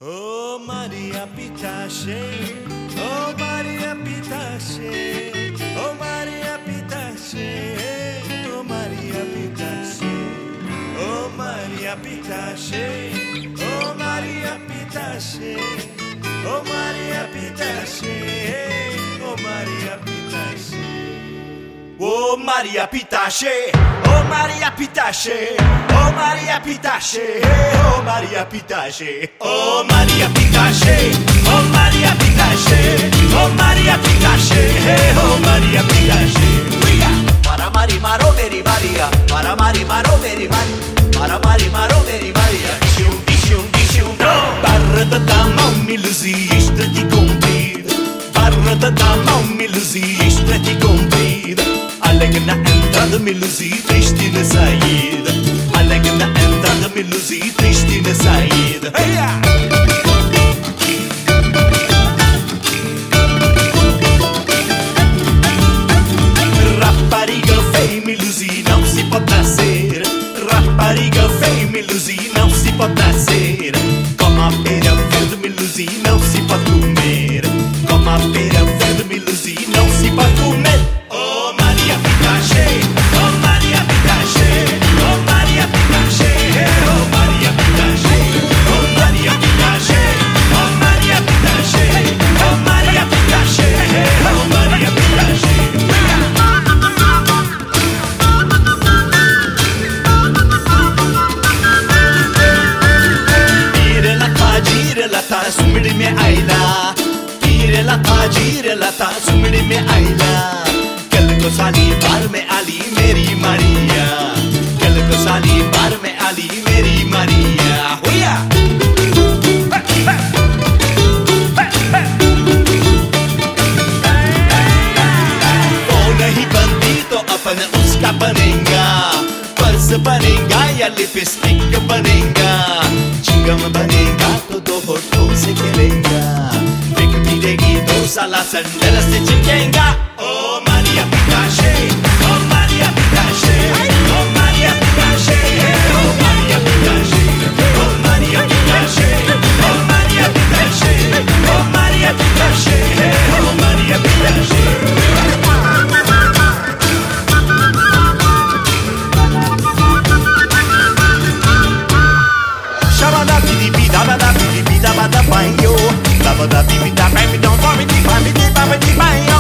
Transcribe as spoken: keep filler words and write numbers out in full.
Oh Maria Pitache, oh Maria Pitache, oh Maria Pitache, oh Maria Pitache, oh Maria Pitache, oh Maria Pitache, oh Maria Pitache, oh Maria Pitache. Oh Maria Pitache, oh Maria Pitache, oh Maria Pitache, oh Maria Pitache, oh Maria Pitache, oh Maria Pitache, oh Maria Pitache, oh Maria Pitache. Para mari maro meri Maria, para mari maro meri Maria, para mari maro meri Maria. Shum shum shum no. Barra da mammi lusi istrati compida, barra da mammi lusi istrati compida. Allegna entrada melusi triste na saída, Allegna entrada melusi triste na saída. Rapariga feia melusi não se pode nascer, rapariga feia melusi não se pode nascer. Como a pera verde melusi não se pode comer, como a pera verde melusi não se pode comer. Oh Maria Pitache, oh Maria Pitache, oh Maria Pitache, oh Maria Pitache, oh Maria Pitache, oh Maria Pitache, oh Maria Pitache, oh Maria Pitache. Gire la ta, gire la ta, sumidi me aila. Gire la ta, gire la ta, sumidi me aila. Kal ko sali bar mein Ali meri Maria, kal ko sali bar mein Ali meri Maria. Huya वो नहीं बनती तो अपन उसका बनेगा, पर्स बनेगा या लिपस्टिक बनेगा, चिंगम बनेगा तो दो होठों से खेलेगा, बिक पीलेगी तो साला सैंडल से चिपकेगा. Oh Maria Pitache, oh Maria Pitache, oh Maria Pitache, oh Maria Pitache, oh Maria Pitache, oh Maria Pitache, oh Maria Pitache, oh Maria Pitache. Shabada bidi bida bada bidi bida bada bayo, la bada bidi bida baby don't worry, bidi bidi bidi bayo.